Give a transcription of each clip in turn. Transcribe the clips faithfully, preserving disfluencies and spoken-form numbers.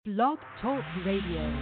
Blog Talk Radio.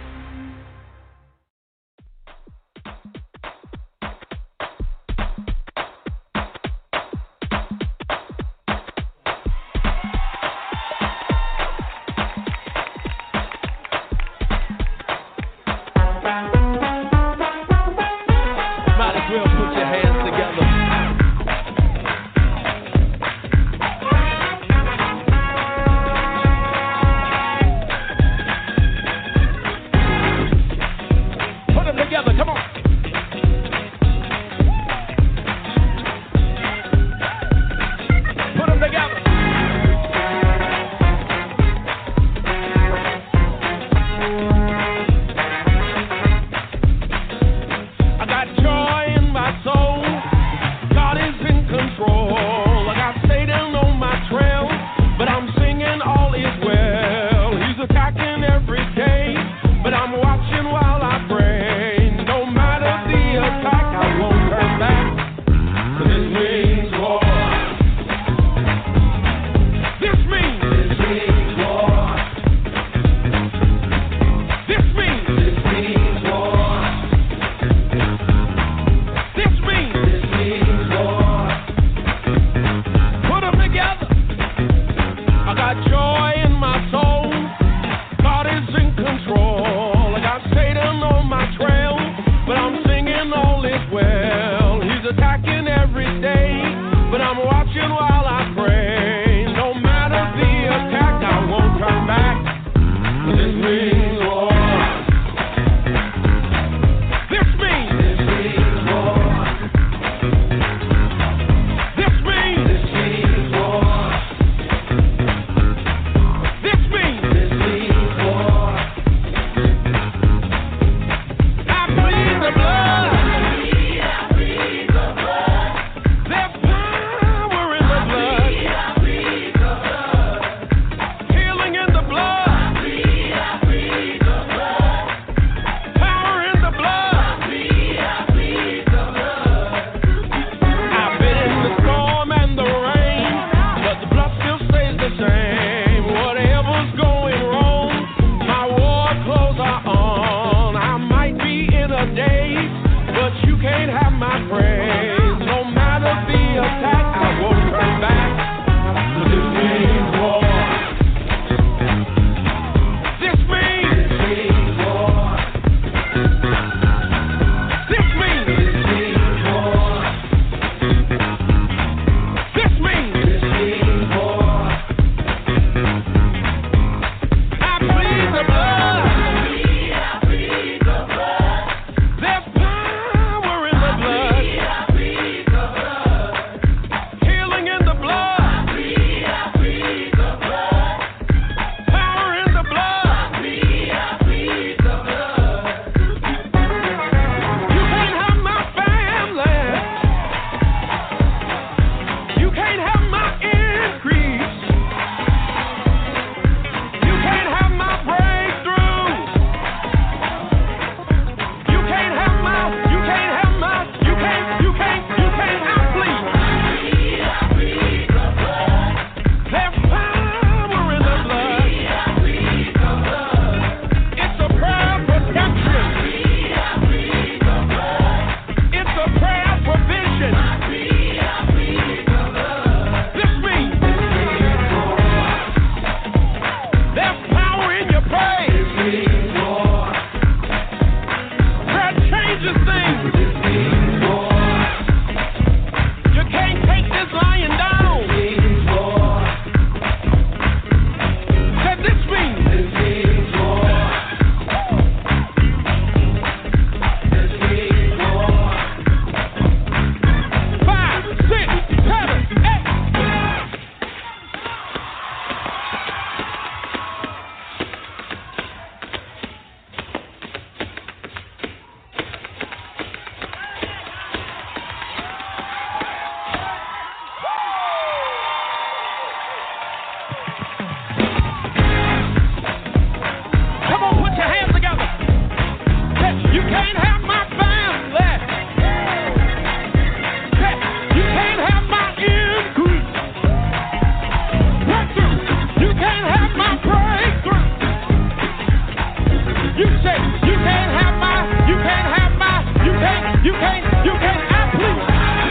You can't, you can't, I plead.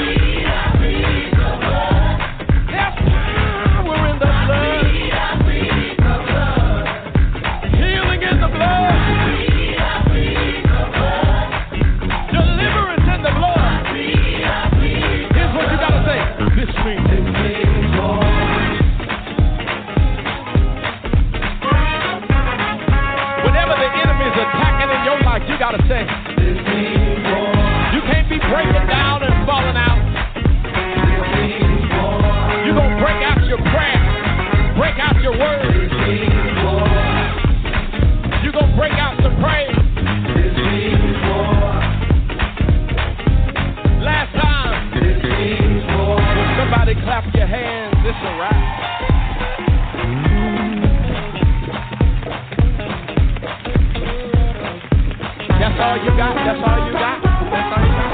There's power in the blood. Healing in the blood. Deliverance in the blood. Here's what you gotta say. This means. Whenever the enemy is attacking in your life, you gotta say. You can't be breaking down and falling out. You're going to break out your prayer, break out your words. You're going to break out some praise. Last time, when somebody clap your hands, it's a wrap. That's all you got, that's all you got, that's all you got.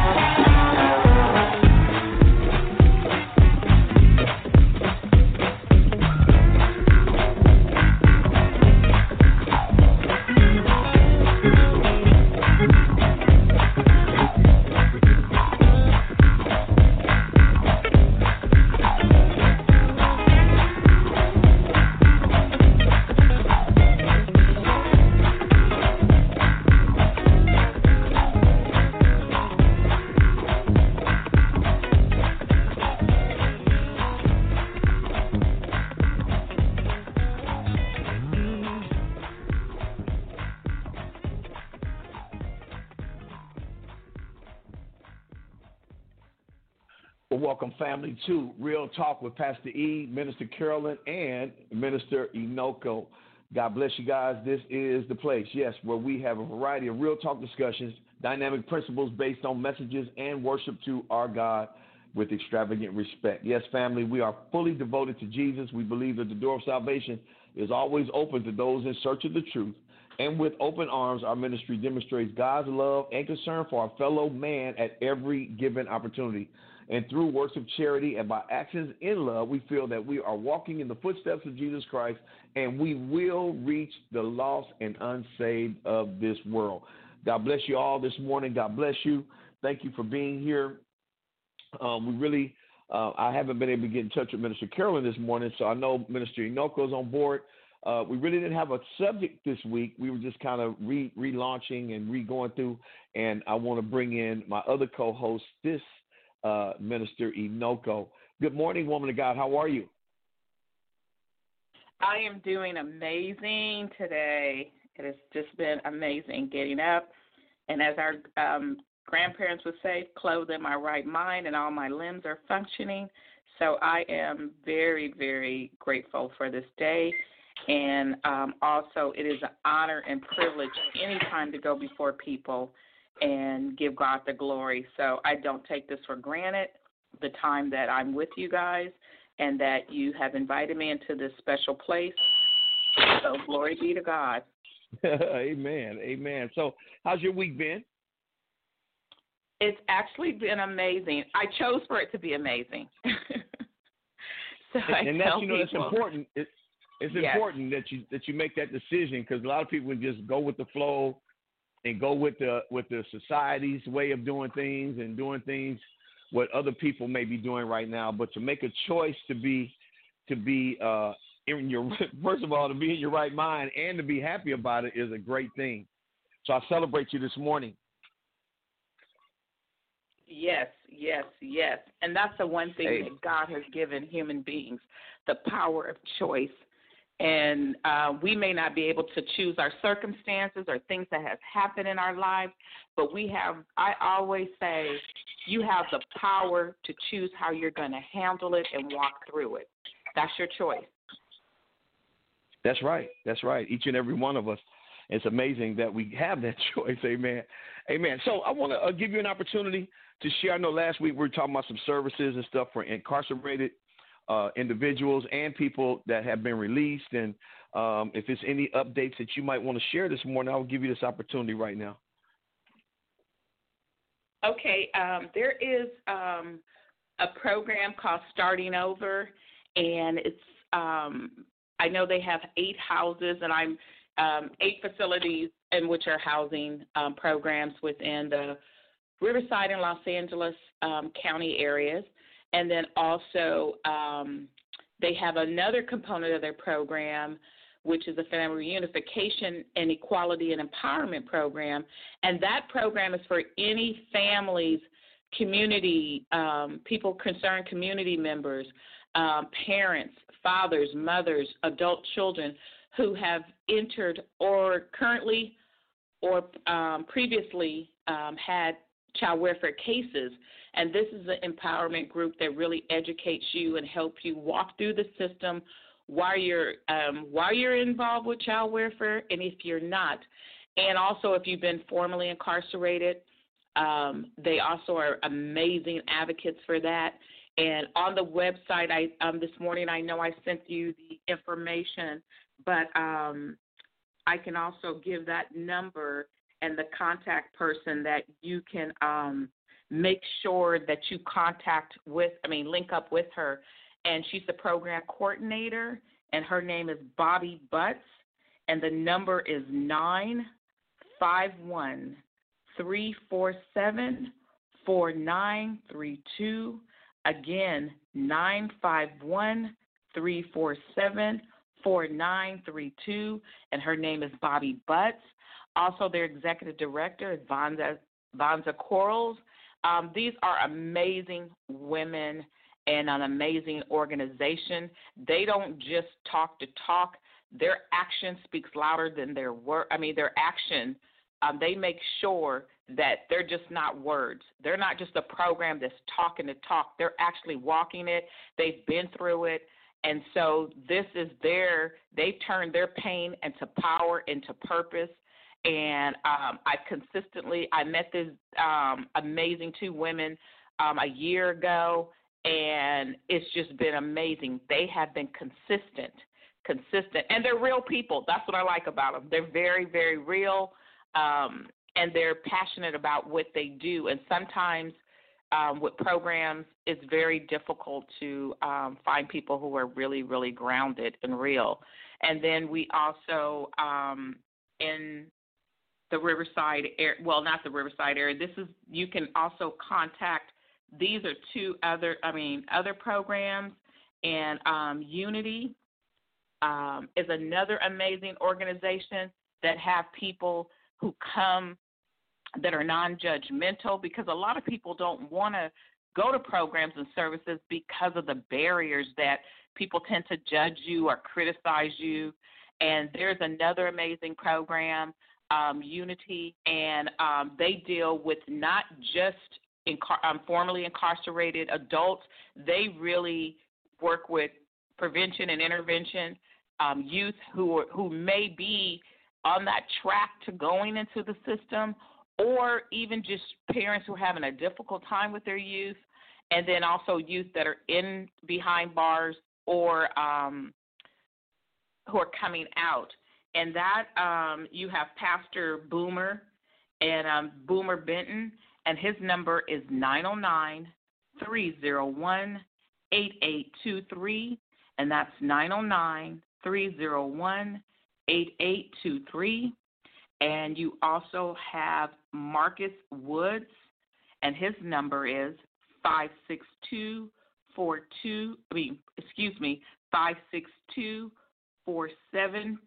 Welcome, family, to Real Talk with Pastor E, Minister Carolyn, and Minister Inoko. God bless you guys. This is the place, yes, where we have a variety of real talk discussions, dynamic principles based on messages, and worship to our God with extravagant respect. Yes, family, we are fully devoted to Jesus. We believe that the door of salvation is always open to those in search of the truth. And with open arms, our ministry demonstrates God's love and concern for our fellow man at every given opportunity. And through works of charity and by actions in love, we feel that we are walking in the footsteps of Jesus Christ, and we will reach the lost and unsaved of this world. God bless you all this morning. God bless you. Thank you for being here. Um, we really, uh, I haven't been able to get in touch with Minister Carolyn this morning, so I know Minister Inoko is on board. Uh, we really didn't have a subject this week. We were just kind of re- relaunching and re-going through, and I want to bring in my other co-host, this Uh, Minister Inoko. Good morning, woman of God. How are you? I am doing amazing today. It has just been amazing getting up. And as our um, grandparents would say, clothed in my right mind and all my limbs are functioning. So I am very, very grateful for this day. And um, also it is an honor and privilege anytime to go before people and give God the glory. So I don't take this for granted, the time that I'm with you guys and that you have invited me into this special place. So glory be to God. Amen. Amen. So how's your week been? It's actually been amazing. I chose for it to be amazing. so and, and that's, you know, people, that's important. It, it's yes. important that you that you make that decision, because a lot of people just go with the flow and go with the with the society's way of doing things and doing things what other people may be doing right now. But to make a choice to be to be uh, in your first of all to be in your right mind and to be happy about it is a great thing. So I celebrate you this morning. Yes, yes, yes. And that's the one thing hey. that God has given human beings, the power of choice. And uh, we may not be able to choose our circumstances or things that have happened in our lives, but we have, I always say, you have the power to choose how you're going to handle it and walk through it. That's your choice. That's right. That's right. Each and every one of us. It's amazing that we have that choice. Amen. Amen. So I want to uh, give you an opportunity to share. I know last week we were talking about some services and stuff for incarcerated Uh, individuals and people that have been released. And um, if there's any updates that you might want to share this morning, I'll give you this opportunity right now. Okay. Um, there is um, a program called Starting Over, and it's, um, I know they have eight houses, and I'm um, eight facilities in which are housing um, programs within the Riverside and Los Angeles um, County areas. And then also um, they have another component of their program, which is a family reunification and equality and empowerment program. And that program is for any families, community, um, people concerned community members, um, parents, fathers, mothers, adult children who have entered or currently or um, previously um, had child welfare cases. And this is an empowerment group that really educates you and helps you walk through the system while you're um, while you're involved with child welfare, and if you're not. And also if you've been formerly incarcerated, um, they also are amazing advocates for that. And on the website, I um, this morning, I know I sent you the information, but um, I can also give that number and the contact person that you can um, make sure that you contact with, I mean, link up with her. And she's the program coordinator, and her name is Bobby Butts, and the number is nine five one, three four seven, four nine three two. Again, nine five one, three four seven, four nine three two, and her name is Bobby Butts. Also, their executive director is Vonza, Vonza Quarles. Um, these are amazing women and an amazing organization. They don't just talk to talk. Their action speaks louder than their word. I mean, their action, um, they make sure that they're just not words. They're not just a program that's talking to talk. They're actually walking it. They've been through it. And so this is their, they've turned their pain into power, into purpose. And um, I consistently, I met these um, amazing two women um, a year ago, and it's just been amazing. They have been consistent, consistent, and they're real people. That's what I like about them. They're very, very real, um, and they're passionate about what they do. And sometimes um, with programs, it's very difficult to um, find people who are really, really grounded and real. And then we also, um, in the Riverside area, well, not the Riverside area, this is, you can also contact, these are two other, I mean, other programs, and um, Unity um, is another amazing organization that have people who come that are non-judgmental, because a lot of people don't want to go to programs and services because of the barriers that people tend to judge you or criticize you. And there's another amazing program, um, Unity, and um, they deal with not just incar- um, formerly incarcerated adults. They really work with prevention and intervention, um, youth who are, who may be on that track to going into the system, or even just parents who are having a difficult time with their youth, and then also youth that are in behind bars or um, who are coming out. And that um, you have Pastor Boomer and um, Boomer Benton, and his number is nine oh nine, three oh one, eight eight two three, and that's nine oh nine, three oh one, eight eight two three. And you also have Marcus Woods, and his number is five six two, four two, I mean, excuse me, five six two, four seven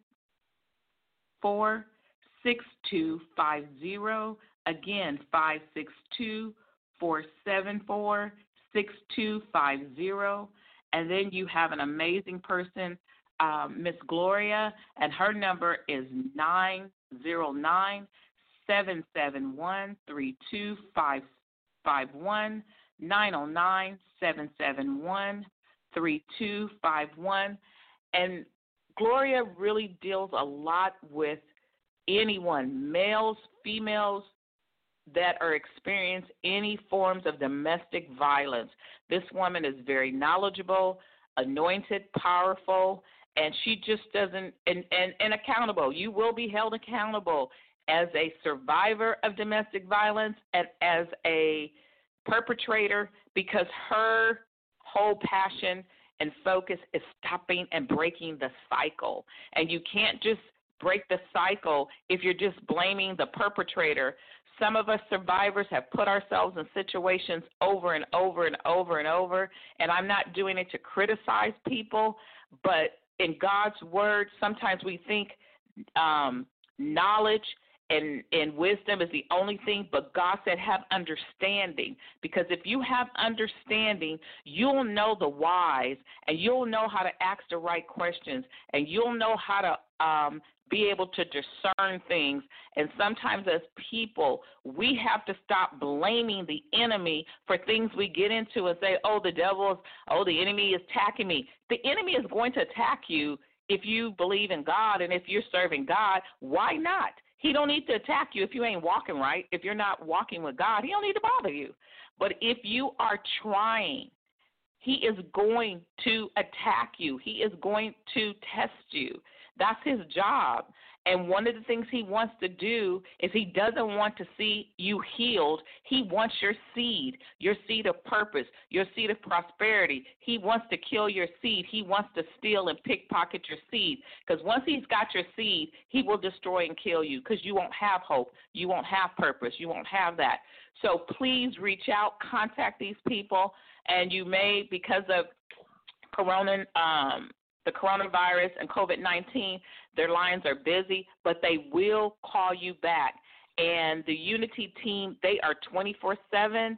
four, six two five zero. Again, five six two, four seven four, six two five zero. And then you have an amazing person, um, Miss Gloria, and her number is nine zero nine, seven seven one, three two five one, nine oh nine, seven seven one, three two five one. And Gloria really deals a lot with anyone, males, females, that are experiencing any forms of domestic violence. This woman is very knowledgeable, anointed, powerful, and she just doesn't, and, and, and accountable. You will be held accountable as a survivor of domestic violence and as a perpetrator, because her whole passion and focus is stopping and breaking the cycle. And you can't just break the cycle if you're just blaming the perpetrator. Some of us survivors have put ourselves in situations over and over and over and over, and I'm not doing it to criticize people, but in God's word, sometimes we think um, knowledge and, and wisdom is the only thing, but God said have understanding, because if you have understanding, you'll know the whys, and you'll know how to ask the right questions, and you'll know how to um, be able to discern things. And sometimes as people, we have to stop blaming the enemy for things we get into and say, oh, the devil is, oh, the enemy is attacking me. The enemy is going to attack you if you believe in God and if you're serving God. Why not? He don't need to attack you if you ain't walking right. If you're not walking with God, he don't need to bother you. But if you are trying, he is going to attack you. He is going to test you. That's his job. And one of the things he wants to do is he doesn't want to see you healed. He wants your seed, your seed of purpose, your seed of prosperity. He wants to kill your seed. He wants to steal and pickpocket your seed. Because once he's got your seed, he will destroy and kill you, because you won't have hope. You won't have purpose. You won't have that. So please reach out, contact these people, and you may, because of corona, um, the coronavirus and COVID nineteen, their lines are busy, but they will call you back. And the Unity team, they are twenty-four seven.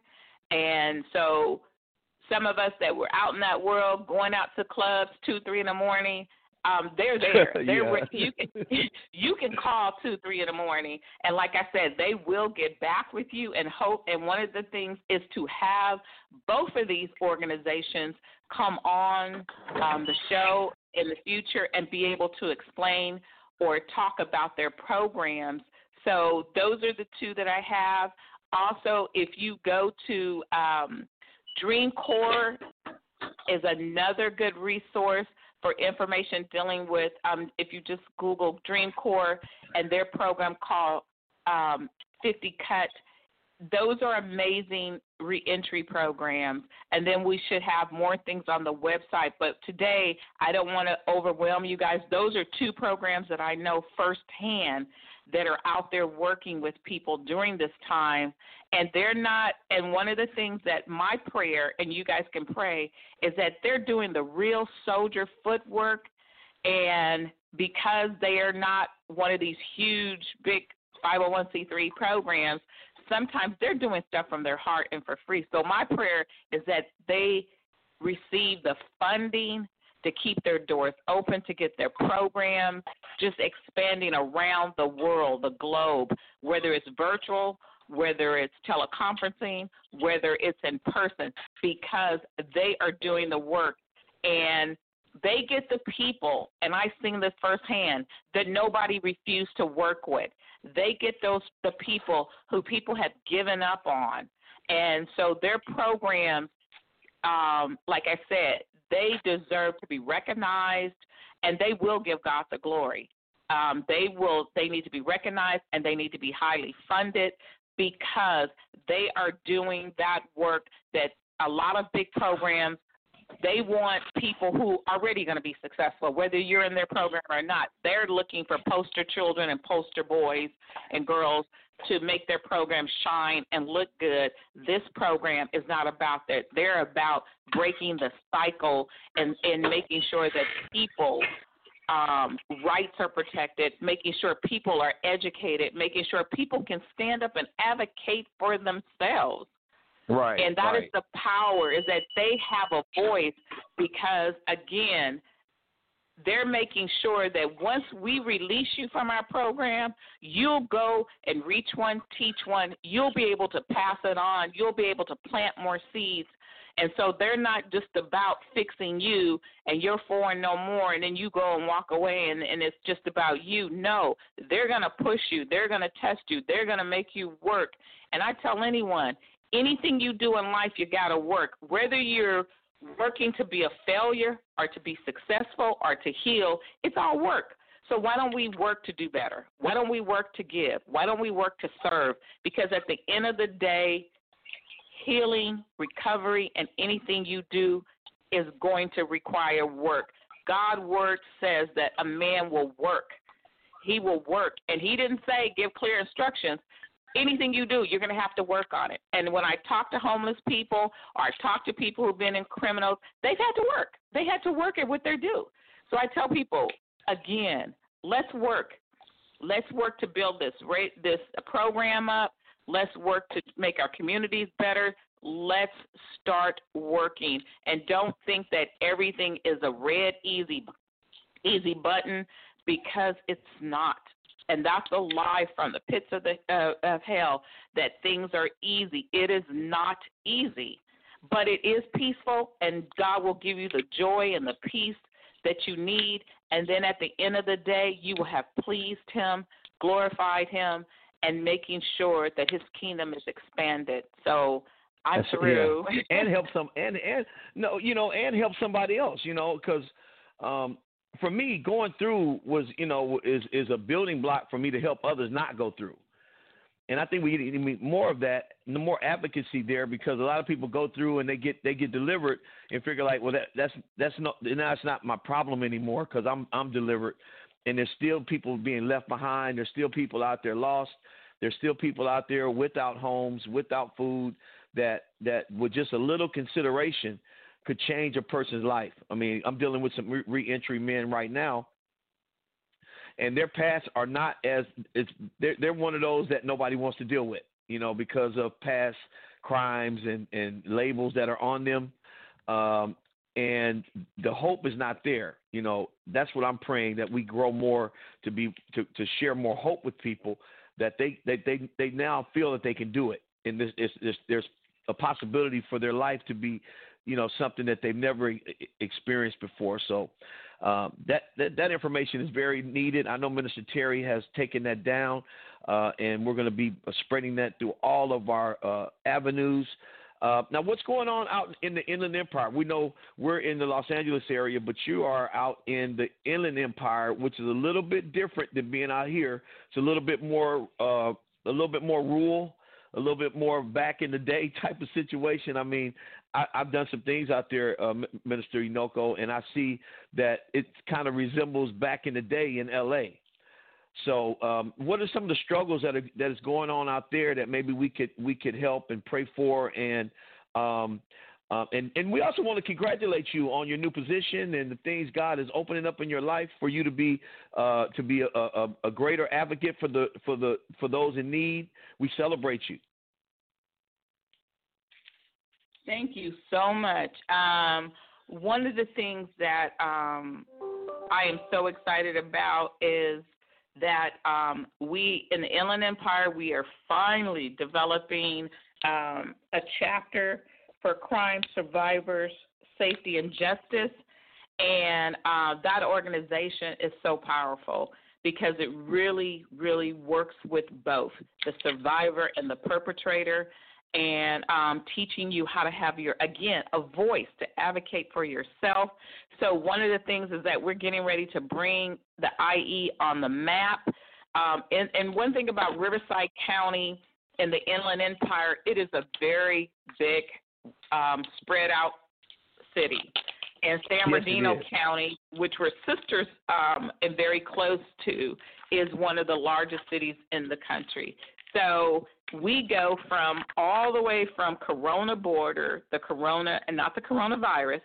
And so some of us that were out in that world, going out to clubs two, three in the morning, um, they're there. They're yeah. you can you can call two, three in the morning, and like I said, they will get back with you and hope. And one of the things is to have both of these organizations come on um, the show in the future and be able to explain or talk about their programs. So those are the two that I have. Also, if you go to um, Dream Corps is another good resource for information dealing with, um, if you just Google Dream Corps and their program called um, fifty cut, those are amazing reentry programs. And then we should have more things on the website. But today, I don't want to overwhelm you guys. Those are two programs that I know firsthand that are out there working with people during this time. And they're not, and one of the things that my prayer, and you guys can pray, is that they're doing the real soldier footwork. And because they are not one of these huge, big five oh one c three programs, sometimes they're doing stuff from their heart and for free. So my prayer is that they receive the funding to keep their doors open, to get their programs just expanding around the world, the globe, whether it's virtual, whether it's teleconferencing, whether it's in person, because they are doing the work. And they get the people, and I've seen this firsthand, that nobody refused to work with. They get those the people who people have given up on. And so their programs, um, like I said, they deserve to be recognized, and they will give God the glory. Um, they will. They need to be recognized, and they need to be highly funded, because they are doing that work that a lot of big programs, they want people who are already going to be successful, whether you're in their program or not. They're looking for poster children and poster boys and girls to make their program shine and look good. This program is not about that. They're about breaking the cycle and, and making sure that people um, rights are protected, making sure people are educated, making sure people can stand up and advocate for themselves. Right. And that right. is the power, is that they have a voice, because, again, they're making sure that once we release you from our program, you'll go and reach one, teach one. You'll be able to pass it on. You'll be able to plant more seeds. And so they're not just about fixing you and you're for and no more, and then you go and walk away and, and it's just about you. No, they're going to push you. They're going to test you. They're going to make you work. And I tell anyone, anything you do in life, you got to work. Whether you're working to be a failure or to be successful or to heal, it's all work. So why don't we work to do better? Why don't we work to give? Why don't we work to serve? Because at the end of the day, healing, recovery, and anything you do is going to require work. God's word says that a man will work. He will work. And he didn't say give clear instructions. Anything you do, you're going to have to work on it. And when I talk to homeless people or I talk to people who've been in criminals, they've had to work. They had to work at what they do. So I tell people, again, let's work. Let's work to build this this program up. Let's work to make our communities better. Let's start working. And don't think that everything is a red, easy, easy button, because it's not. And that's a lie from the pits of, the, uh, of hell, that things are easy. It is not easy, but it is peaceful, and God will give you the joy and the peace that you need. And then at the end of the day, you will have pleased him, glorified him, and making sure that his kingdom is expanded. So I'm That's, through. Yeah. and help some, and, and no, you know, and help somebody else, you know, because um, for me, going through was, you know, is, is a building block for me to help others not go through. And I think we need more of that, the more advocacy there, because a lot of people go through and they get they get delivered and figure like, well, that, that's that's not now it's not my problem anymore because I'm I'm delivered. And there's still people being left behind. There's still people out there lost. There's still people out there without homes, without food, that that with just a little consideration could change a person's life. I mean, I'm dealing with some re- reentry men right now, and their pasts are not as it's they're, they're one of those that nobody wants to deal with, you know, because of past crimes and, and labels that are on them. Um, and the hope is not there. You know, that's what I'm praying, that we grow more to be to, to share more hope with people, that they they, they, they now feel that they can do it. And this, this, this, there's a possibility for their life to be, you know, something that they've never experienced before. So um, that, that that information is very needed. I know Minister Terry has taken that down, uh, and we're going to be spreading that through all of our uh, avenues. Uh, now, what's going on out in the Inland Empire? We know we're in the Los Angeles area, but you are out in the Inland Empire, which is a little bit different than being out here. It's a little bit more, uh, a little bit more rural, a little bit more back in the day type of situation. I mean, I, I've done some things out there, uh, Minister Inoko, and I see that it kind of resembles back in the day in L A. So, um, what are some of the struggles that are, that is going on out there that maybe we could we could help and pray for, and um, uh, and and we also want to congratulate you on your new position and the things God is opening up in your life for you to be uh, to be a, a, a greater advocate for the for the for those in need. We celebrate you. Thank you so much. Um, one of the things that um, I am so excited about is that um, we, in the Inland Empire, we are finally developing um, a chapter for crime survivors, safety, and justice. And uh, that organization is so powerful because it really, really works with both the survivor and the perpetrator, and um, teaching you how to have your, again, a voice to advocate for yourself. So one of the things is that we're getting ready to bring the I E on the map. Um, and, and one thing about Riverside County and the Inland Empire, it is a very big, um, spread out city. And San Yes, Bernardino County, which we're sisters um, and very close to, is one of the largest cities in the country. So we go from all the way from Corona border, the Corona, and not the coronavirus,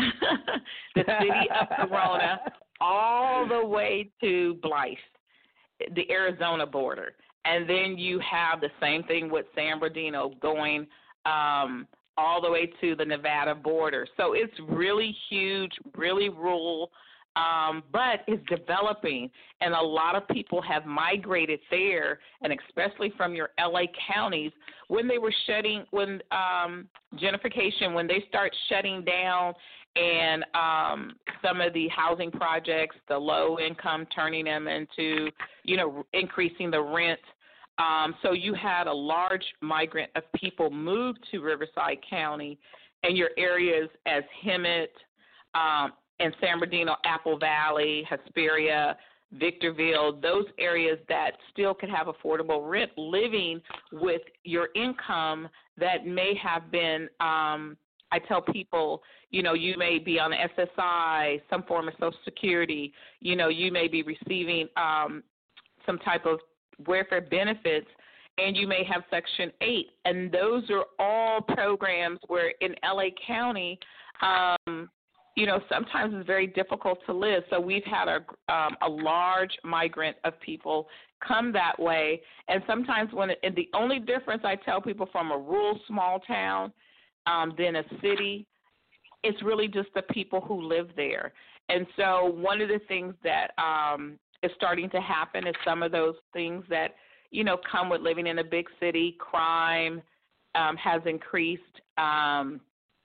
the city of Corona, all the way to Blythe, the Arizona border. And then you have the same thing with San Bernardino going um, all the way to the Nevada border. So it's really huge, really rural, um, but it's developing. And a lot of people have migrated there, and especially from your L A counties, when they were shutting, when um, gentrification, when they start shutting down and um, some of the housing projects, the low income, turning them into, you know, increasing the rent. Um, so you had a large migrant of people move to Riverside County, and your areas as Hemet um, and San Bernardino, Apple Valley, Hesperia, Victorville, those areas that still could have affordable rent, living with your income that may have been, um, I tell people, you know, you may be on the S S I, some form of Social Security, you know, you may be receiving um, some type of welfare benefits, and you may have Section eight. And those are all programs where in L A County, um, you know, sometimes it's very difficult to live. So we've had a, um, a large migrant of people come that way. And sometimes when it, and the only difference I tell people from a rural small town um, than a city, it's really just the people who live there. And so one of the things that um, is starting to happen is some of those things that, you know, come with living in a big city. Crime um, has increased. Um,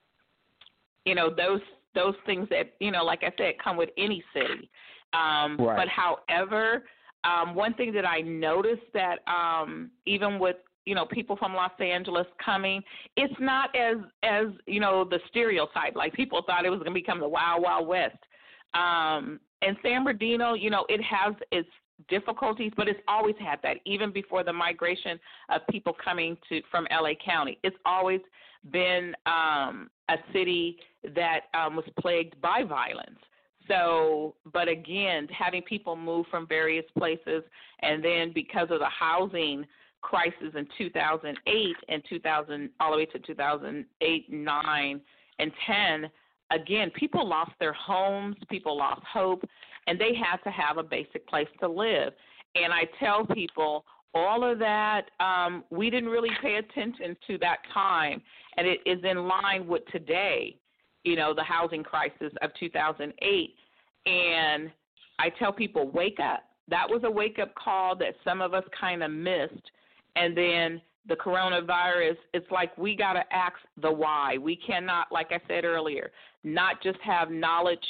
you know, those those things that, you know, like I said, come with any city. Um, right. But however, um, one thing that I noticed that um, even with, you know, people from Los Angeles coming, it's not as, as you know, the stereotype. Like people thought it was going to become the Wild Wild West. Um, and San Bernardino, you know, it has its difficulties, but it's always had that, even before the migration of people coming to from L A County. It's always been um, a city that um, was plagued by violence. So, but again, having people move from various places, and then because of the housing crisis in two thousand eight and two thousand, all the way to two thousand eight, nine, and ten, again, people lost their homes, people lost hope, and they had to have a basic place to live. And I tell people, all of that, um, we didn't really pay attention to that time, and it is in line with today, you know, the housing crisis of two thousand eight. And I tell people, wake up. That was a wake-up call that some of us kind of missed. And then the coronavirus, it's like we got to ask the why. We cannot, like I said earlier, not just have knowledge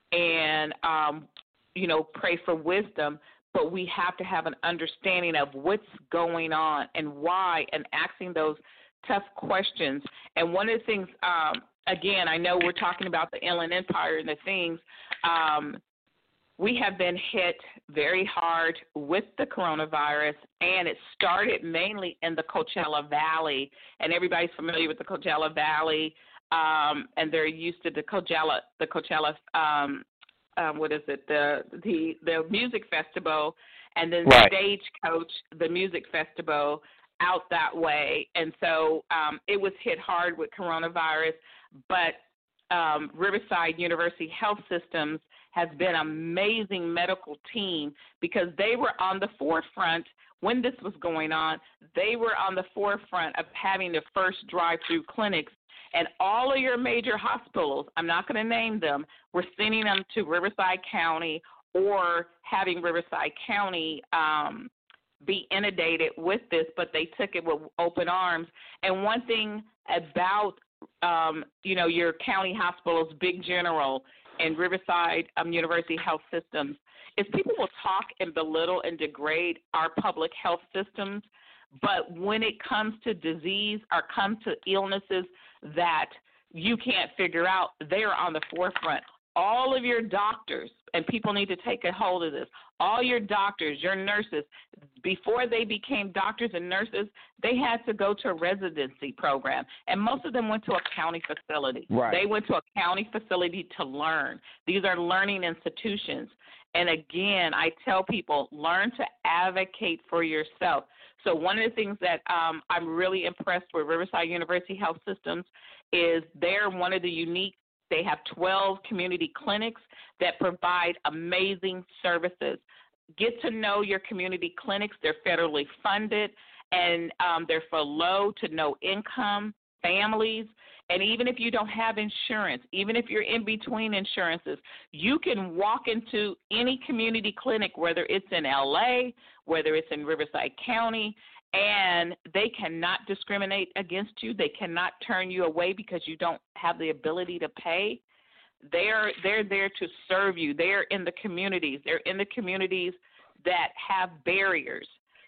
and, um, you know, pray for wisdom, but we have to have an understanding of what's going on and why, and asking those tough questions. And one of the things, um, again, I know we're talking about the Inland Empire and the things, um, we have been hit very hard with the coronavirus, and it started mainly in the Coachella Valley, and everybody's familiar with the Coachella Valley, um, and they're used to the Coachella, the Coachella, um, um, what is it, the the the music festival, and then right. Stagecoach, the music festival, out that way, and so um, it was hit hard with coronavirus, but um, Riverside University Health Systems has been an amazing medical team, because they were on the forefront when this was going on. They were on the forefront of having the first drive-through clinics, and all of your major hospitals, I'm not going to name them, were sending them to Riverside County or having Riverside County um, be inundated with this, but they took it with open arms. And one thing about, um, you know, your county hospitals, Big General, and Riverside um, University Health Systems, is people will talk and belittle and degrade our public health systems, but when it comes to disease or comes to illnesses that you can't figure out, they're on the forefront. All of your doctors, and people need to take a hold of this, all your doctors, your nurses, before they became doctors and nurses, they had to go to a residency program, and most of them went to a county facility. Right. They went to a county facility to learn. These are learning institutions. And again, I tell people, learn to advocate for yourself. So one of the things that um, I'm really impressed with Riverside University Health Systems is they're one of the unique, they have twelve community clinics that provide amazing services. Get to know your community clinics. They're federally funded, and um, they're for low to no income families. And even if you don't have insurance, even if you're in between insurances, you can walk into any community clinic, whether it's in L A, whether it's in Riverside County, and they cannot discriminate against you. They cannot turn you away because you don't have the ability to pay. They're they're there to serve you. They're in the communities. They're in the communities that have barriers.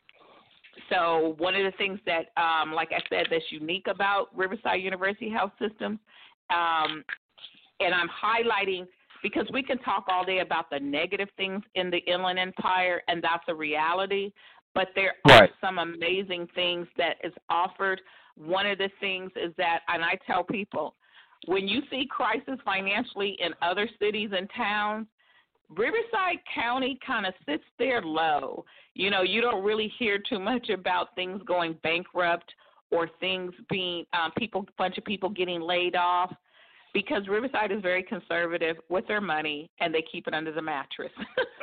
So one of the things that, um, like I said, that's unique about Riverside University Health Systems, um, and I'm highlighting because we can talk all day about the negative things in the Inland Empire, and that's a reality, but there are right. some amazing things that is offered. One of the things is that, and I tell people, when you see crisis financially in other cities and towns, Riverside County kind of sits there low. You know, you don't really hear too much about things going bankrupt or things being um, people, bunch of people getting laid off, because Riverside is very conservative with their money and they keep it under the mattress.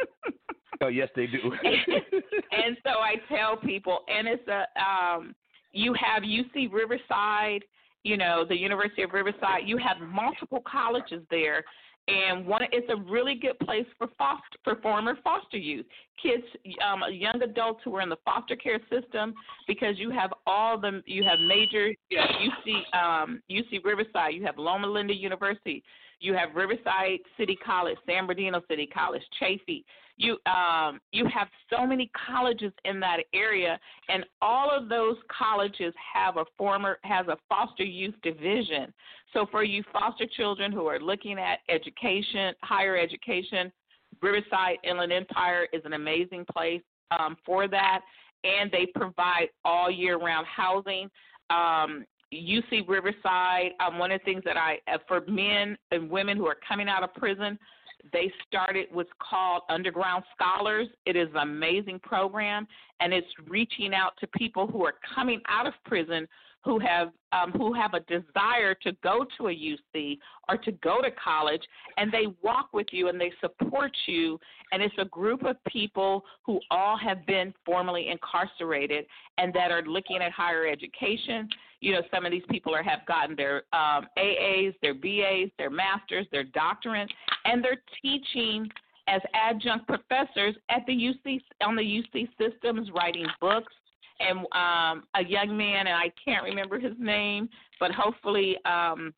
Oh, yes, they do. and, and so I tell people, and it's a um, you have U C Riverside, you know, the University of Riverside. You have multiple colleges there. And one, it's a really good place for foster, for former foster youth, kids, um, young adults who are in the foster care system, because you have all the, you have major, you have U C, um, U C Riverside, you have Loma Linda University, you have Riverside City College, San Bernardino City College, Chaffee. You, um, you have so many colleges in that area, and all of those colleges have a former, has a foster youth division. So for you foster children who are looking at education, higher education, Riverside Inland Empire is an amazing place um, for that, and they provide all year-round housing. Um, U C Riverside, um, one of the things that I, uh, for men and women who are coming out of prison, they started what's called Underground Scholars. It is an amazing program, and it's reaching out to people who are coming out of prison who have um, who have a desire to go to a U C or to go to college, and they walk with you and they support you. And it's a group of people who all have been formerly incarcerated and that are looking at higher education. You know, some of these people are, have gotten their um, A As, their B As, their masters, their doctorate, and they're teaching as adjunct professors at the U C on the U C systems, writing books. And um, a young man, and I can't remember his name, but hopefully um,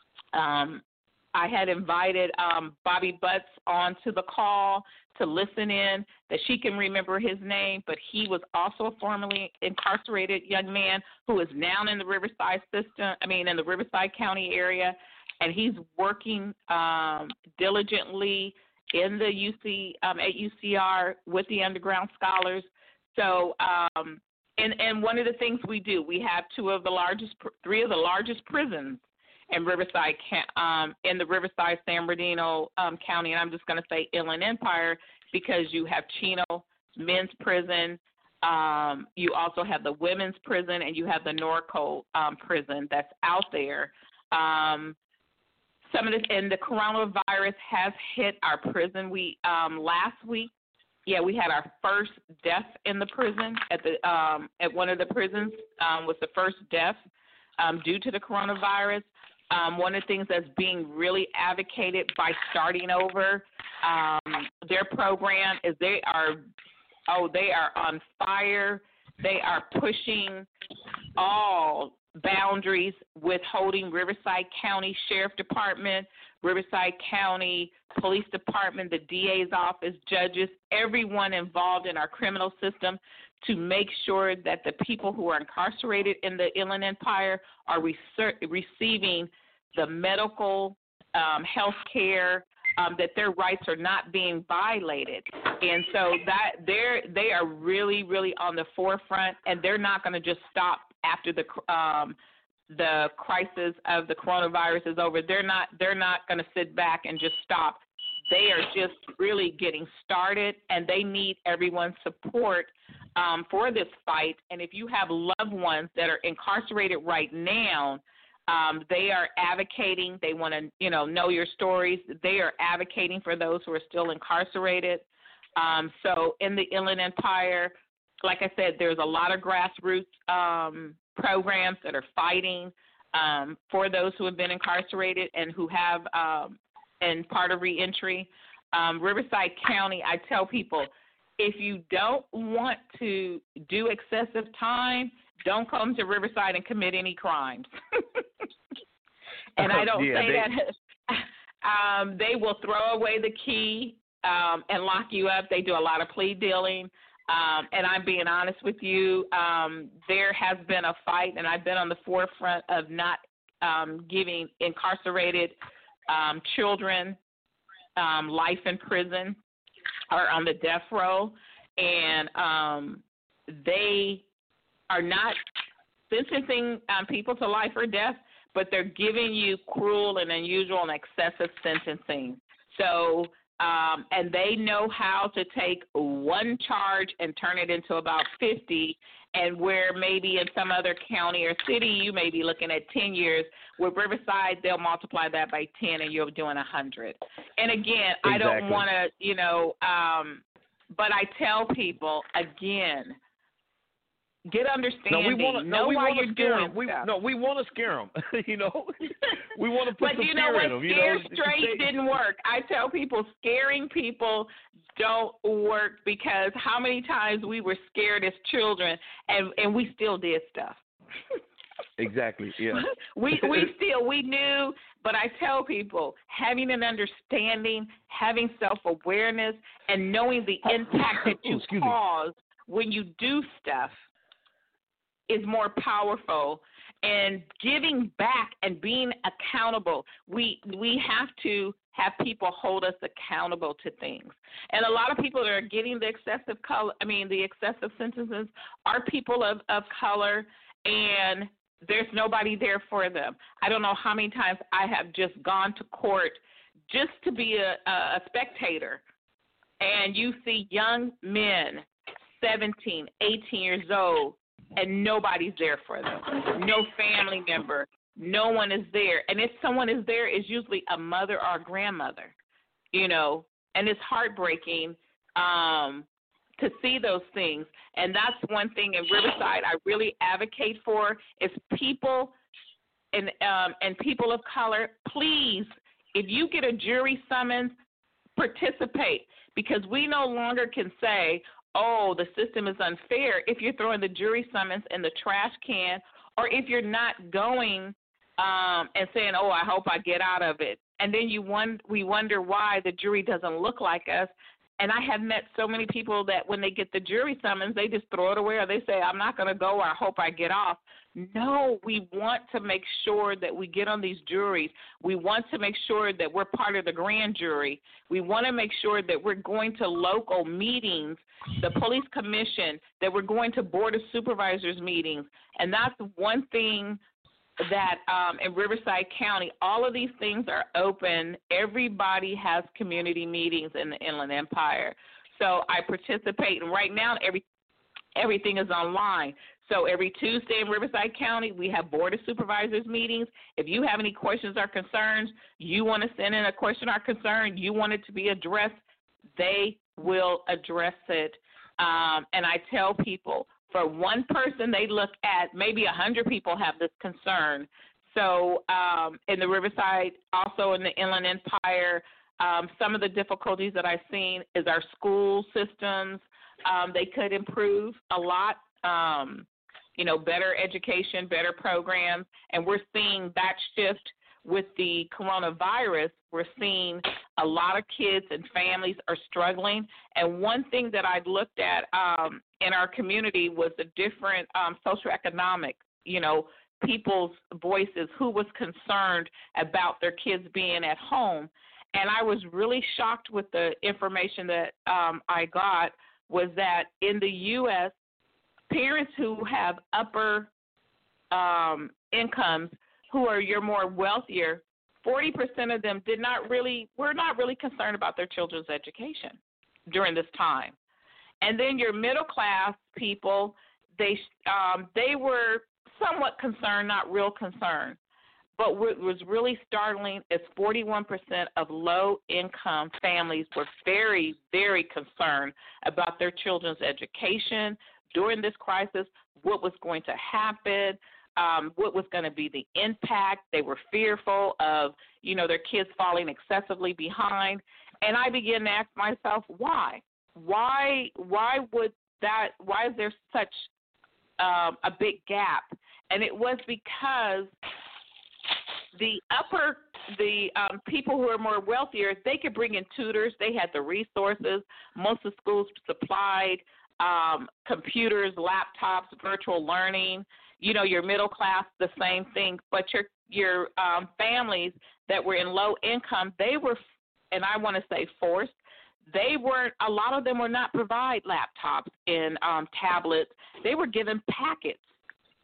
um, I had invited um, Bobby Butts onto the call to listen in, that she can remember his name, but he was also a formerly incarcerated young man who is now in the Riverside system, I mean in the Riverside County area, and he's working um, diligently in the U C, um, at U C R with the Underground Scholars. So, um, and, and one of the things we do, we have two of the largest, three of the largest prisons in Riverside, um, in the Riverside San Bernardino um, County, and I'm just going to say Inland Empire because you have Chino Men's Prison, um, you also have the Women's Prison, and you have the Norco um, Prison that's out there. Um, some of this, and the coronavirus has hit our prison. We um, last week, yeah, we had our first death in the prison at the um, at one of the prisons um, was the first death um, due to the coronavirus. Um, one of the things that's being really advocated by Starting Over, um, their program is they are, oh, they are on fire. They are pushing all boundaries with holding Riverside County Sheriff Department, Riverside County Police Department, the D A's office, judges, everyone involved in our criminal system to make sure that the people who are incarcerated in the Inland Empire are reser- receiving the medical um, health care, um, that their rights are not being violated. And so that they're, they are really, really on the forefront, and they're not going to just stop after the um, the crisis of the coronavirus is over. They're not, they're not going to sit back and just stop. They are just really getting started, and they need everyone's support um, for this fight. And if you have loved ones that are incarcerated right now, um, they are advocating. They want to, you know, know your stories. They are advocating for those who are still incarcerated. Um, so in the Inland Empire, like I said, there's a lot of grassroots um, programs that are fighting um, for those who have been incarcerated and who have um, and part of reentry. Um, Riverside County, I tell people, if you don't want to do excessive time, don't come to Riverside and commit any crimes. And I don't yeah, say they... that. um, they will throw away the key um, and lock you up. They do a lot of plea dealing. Um, and I'm being honest with you, um, there has been a fight, and I've been on the forefront of not um, giving incarcerated um, children um, life in prison or on the death row. And um, they are not sentencing um, people to life or death, but they're giving you cruel and unusual and excessive sentencing. So Um, and they know how to take one charge and turn it into about fifty, and where maybe in some other county or city you may be looking at ten years, with Riverside they'll multiply that by ten and you're doing one hundred. And again, exactly. I don't want to, you know, um, but I tell people, again, get understanding. No, we want to. Know no, we why want to you're scare doing them. We, stuff. no, we want to scare them. you know, we want to put but some you know fear what? in them. You Scare know, straight didn't work. I tell people, scaring people don't work, because how many times we were scared as children, and and we still did stuff. Exactly. Yeah. we we still we knew, but I tell people, having an understanding, having self-awareness, and knowing the impact that you Ooh, cause when you do stuff is more powerful. And giving back and being accountable, we we have to have people hold us accountable to things. And a lot of people that are getting the excessive color, I mean the excessive sentences, are people of, of color, and there's nobody there for them. I don't know how many times I have just gone to court just to be a, a spectator, and you see young men, seventeen, eighteen years old, and nobody's there for them. No family member. No one is there. And if someone is there, it's usually a mother or a grandmother, you know, and it's heartbreaking um, to see those things. And that's one thing in Riverside I really advocate for is people and, um, and people of color, please, if you get a jury summons, participate, because we no longer can say, oh, the system is unfair if you're throwing the jury summons in the trash can, or if you're not going um, and saying, oh, I hope I get out of it. And then you won- we wonder why the jury doesn't look like us. And I have met so many people that when they get the jury summons, they just throw it away, or they say, I'm not going to go, or I hope I get off. No, we want to make sure that we get on these juries. We want to make sure that we're part of the grand jury. We want to make sure that we're going to local meetings, the police commission, that we're going to board of supervisors meetings. And that's one thing that um, in Riverside County, all of these things are open. Everybody has community meetings in the Inland Empire. So I participate, and right now every everything is online. So every Tuesday in Riverside County, we have Board of Supervisors meetings. If you have any questions or concerns, you want to send in a question or concern, you want it to be addressed, they will address it. Um, and I tell people, for one person they look at, maybe one hundred people have this concern. So um, in the Riverside, also in the Inland Empire, um, some of the difficulties that I've seen is our school systems. Um, they could improve a lot, um, you know, better education, better programs. And we're seeing that shift with the coronavirus. We're seeing a lot of kids and families are struggling. And one thing that I looked at um, in our community was the different um, socioeconomic, you know, people's voices, who was concerned about their kids being at home. And I was really shocked with the information that um, I got, was that in the U S, parents who have upper um, incomes, who are your more wealthier, forty percent of them did not really, were not really concerned about their children's education during this time. And then your middle class people, they um, they were somewhat concerned, not real concerned. But what was really startling is forty-one percent of low-income families were very, very concerned about their children's education during this crisis, what was going to happen, um, what was going to be the impact. They were fearful of, you know, their kids falling excessively behind. And I began to ask myself, why? Why why would that, why is there such um, a big gap? And it was because the upper, the um, people who are more wealthier, they could bring in tutors. They had the resources. Most of the schools supplied um, computers, laptops, virtual learning. You know, your middle class, the same thing. But your your um, families that were in low income, they were, and I want to say forced, they weren't, a lot of them were not provide laptops and um, tablets. They were given packets.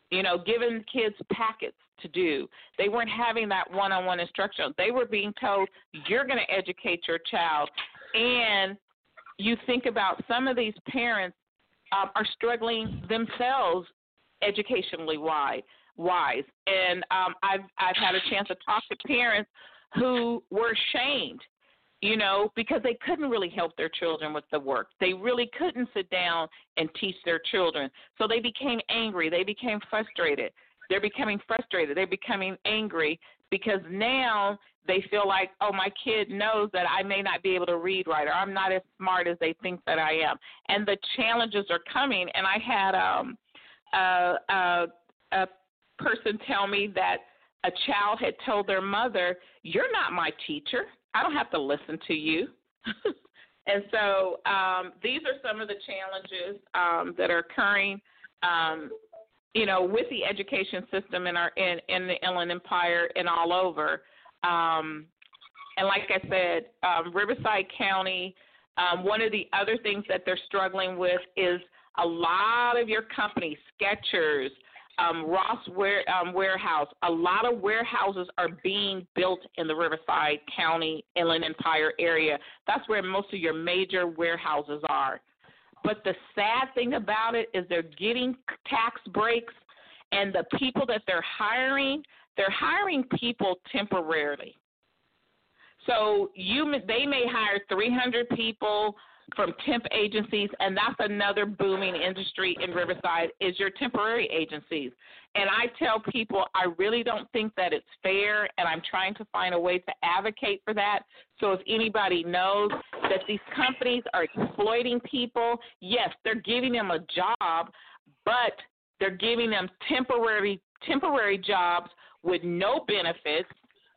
you know, giving kids packets to do. They weren't having that one-on-one instruction. They were being told, you're going to educate your child. And you think about some of these parents um, are struggling themselves educationally wise. wise. And um, I've, I've had a chance to talk to parents who were ashamed, you know, because they couldn't really help their children with the work. They really couldn't sit down and teach their children. So they became angry. They became frustrated. They're becoming frustrated. They're becoming angry because now they feel like, oh, my kid knows that I may not be able to read right, or I'm not as smart as they think that I am. And the challenges are coming. And I had um, a, a, a person tell me that a child had told their mother, you're not my teacher. I don't have to listen to you. And so um, these are some of the challenges um, that are occurring, um, you know, with the education system in our in, in the Inland Empire and all over. Um, and like I said, um, Riverside County, um, one of the other things that they're struggling with is a lot of your companies, Skechers, Um, Ross Ware, um, Warehouse, a lot of warehouses are being built in the Riverside County, Inland Empire area. That's where most of your major warehouses are. But the sad thing about it is they're getting tax breaks, and the people that they're hiring, they're hiring people temporarily. So you, they may hire three hundred people from temp agencies, and that's another booming industry in Riverside is your temporary agencies. And I tell people I really don't think that it's fair, and I'm trying to find a way to advocate for that. So if anybody knows that these companies are exploiting people, yes, they're giving them a job, but they're giving them temporary temporary jobs with no benefits,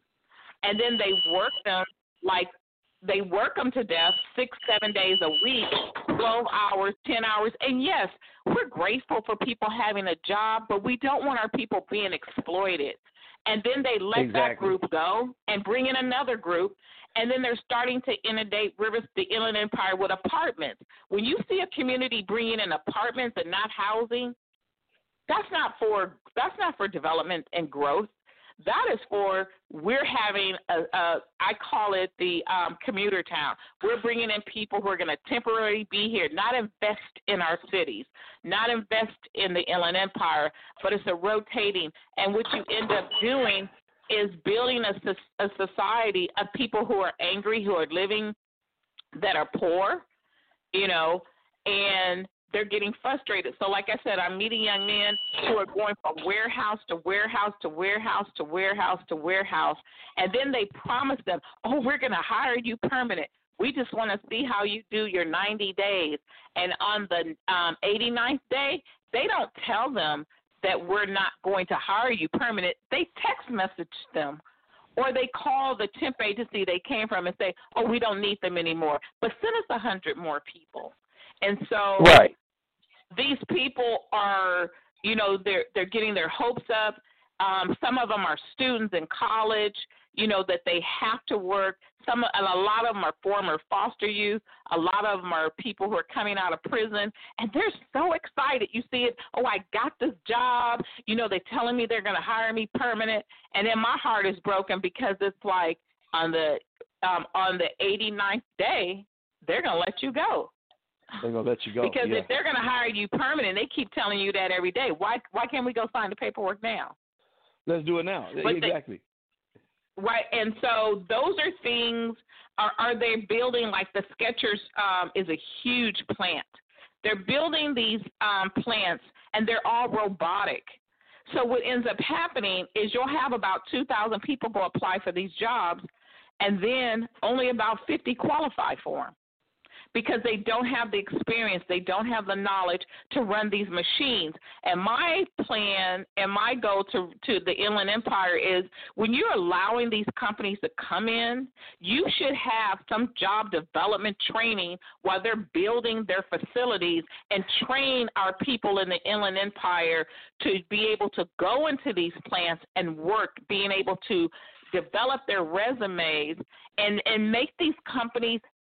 and then they work them like They work them to death six, seven days a week, twelve hours, ten hours. And, yes, we're grateful for people having a job, but we don't want our people being exploited. And then they let exactly. that group go and bring in another group, and then they're starting to inundate Rivers, the Inland Empire with apartments. When you see a community bringing in apartments and not housing, that's not for that's not for development and growth. That is for, we're having, a, a I call it the um, commuter town. We're bringing in people who are going to temporarily be here, not invest in our cities, not invest in the Inland Empire, but it's a rotating. And what you end up doing is building a, a society of people who are angry, who are living, that are poor, you know, and they're getting frustrated. So like I said, I'm meeting young men who are going from warehouse to warehouse to warehouse to warehouse to warehouse, and then they promise them, oh, we're going to hire you permanent. We just want to see how you do your ninety days. And on the um, eighty-ninth day, they don't tell them that we're not going to hire you permanent. They text message them, or they call the temp agency they came from and say, oh, we don't need them anymore, but send us one hundred more people. And so right. these people are, you know, they're they're getting their hopes up. Um, some of them are students in college, you know, that they have to work. Some, and a lot of them are former foster youth. A lot of them are people who are coming out of prison, and they're so excited. You see it, oh, I got this job. You know, they're telling me they're going to hire me permanent, and then my heart is broken because it's like on the um, on the eighty-ninth day, they're going to let you go. They're going to let you go. Because yeah. if they're going to hire you permanent, they keep telling you that every day. Why why can't we go sign the paperwork now? Let's do it now. But exactly. They, right. And so those are things, are, are they building, like the Skechers um, is a huge plant. They're building these um, plants, and they're all robotic. So what ends up happening is you'll have about two thousand people go apply for these jobs, and then only about fifty qualify for them, because they don't have the experience, they don't have the knowledge to run these machines. And my plan and my goal to, to the Inland Empire is, when you're allowing these companies to come in, you should have some job development training while they're building their facilities, and train our people in the Inland Empire to be able to go into these plants and work, being able to develop their resumes and, and make these companies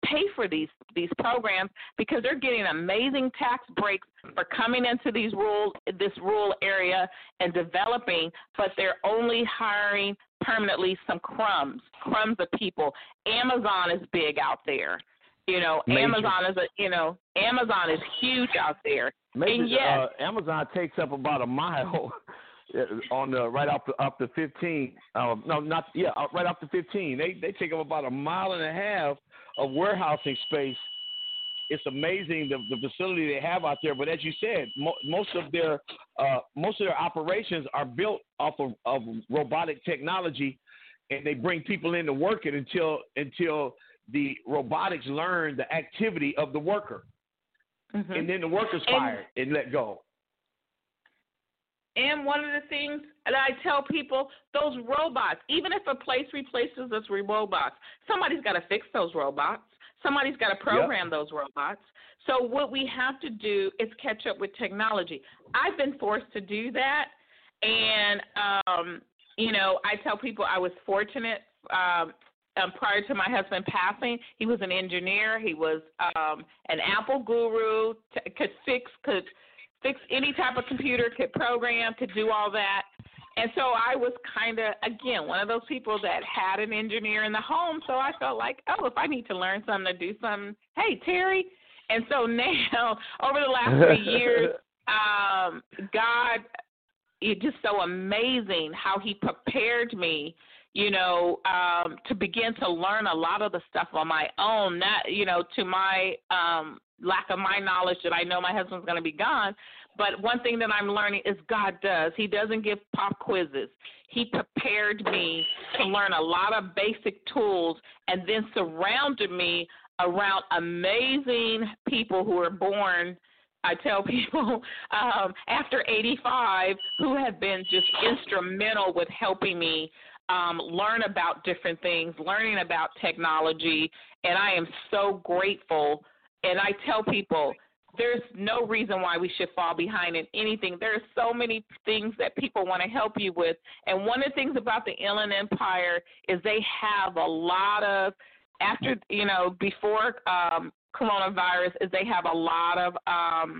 pay for these these programs because they're getting amazing tax breaks for coming into these rural this rural area and developing, but they're only hiring permanently some crumbs, crumbs of people. Amazon is big out there. You know, Major. Amazon is a you know, Amazon is huge out there. Major, and yes, uh, Amazon takes up about a mile on the right off the up to fifteen. Uh, no, not yeah, right off the fifteen. They they take up about a mile and a half of warehousing space. It's amazing the, the facility they have out there. But as you said, mo- most of their uh, most of their operations are built off of, of robotic technology, and they bring people in to work it until until the robotics learn the activity of the worker, mm-hmm. and then the worker's fired and, and let go. And one of the things that I tell people, those robots, even if a place replaces us with robots, somebody's got to fix those robots. Somebody's got to program yep. those robots. So what we have to do is catch up with technology. I've been forced to do that. And, um, you know, I tell people I was fortunate um, um, prior to my husband passing. He was an engineer. He was um, an Apple guru, t- could fix, could fix any type of computer, could program, could do all that. And so I was kind of, again, one of those people that had an engineer in the home, so I felt like, oh, if I need to learn something to do something, hey, Terry. And so now, over the last three years, um, God, it's just so amazing how he prepared me, you know, um, to begin to learn a lot of the stuff on my own, not, you know, to my um, lack of my knowledge that I know my husband's going to be gone. But one thing that I'm learning is God does. He doesn't give pop quizzes. He prepared me to learn a lot of basic tools and then surrounded me around amazing people who were born, I tell people, um, after eighty-five, who have been just instrumental with helping me um, learn about different things, learning about technology, and I am so grateful. And I tell people, there's no reason why we should fall behind in anything. There are so many things that people want to help you with. And one of the things about the Inland Empire is they have a lot of, after, you know, before um, coronavirus, is they have a lot of um,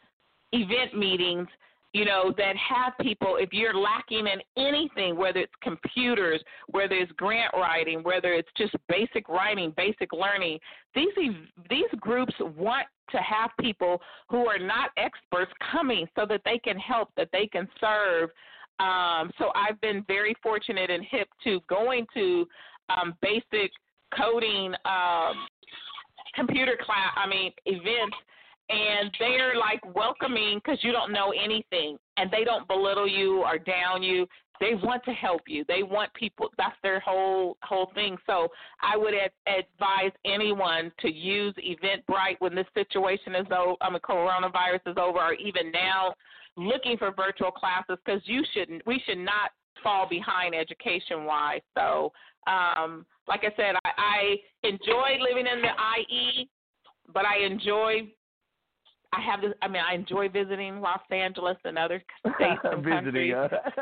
event meetings, you know, that have people, if you're lacking in anything, whether it's computers, whether it's grant writing, whether it's just basic writing, basic learning, these these groups want to have people who are not experts coming so that they can help, that they can serve. Um, so I've been very fortunate and hip to going to um, basic coding um, computer class, I mean, events, and they're like welcoming because you don't know anything, and they don't belittle you or down you. They want to help you. They want people. That's their whole whole thing. So I would ad- advise anyone to use Eventbrite when this situation is over, I mean, coronavirus is over, or even now, looking for virtual classes, because you shouldn't. We should not fall behind education-wise. So, um, like I said, I, I enjoy living in the I E, but I enjoy. I have this, I mean, I enjoy visiting Los Angeles and other states and countries.